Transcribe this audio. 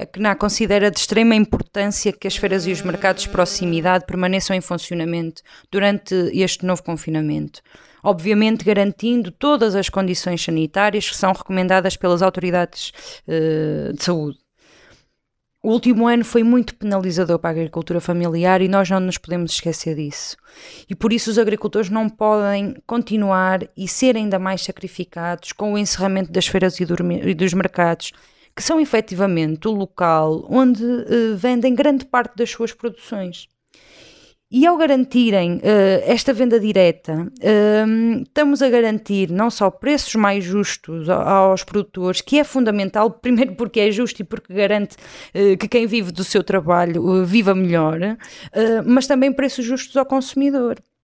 A CNA considera de extrema importância que as feiras e os mercados de proximidade permaneçam em funcionamento durante este novo confinamento, obviamente garantindo todas as condições sanitárias que são recomendadas pelas autoridades de saúde. O último ano foi muito penalizador para a agricultura familiar e nós não nos podemos esquecer disso. E por isso os agricultores não podem continuar e ser ainda mais sacrificados com o encerramento das feiras e dos mercados, que são efetivamente o local onde vendem grande parte das suas produções. E ao garantirem esta venda direta, estamos a garantir não só preços mais justos aos produtores, que é fundamental, primeiro porque é justo e porque garante que quem vive do seu trabalho viva melhor, mas também preços justos ao consumidor.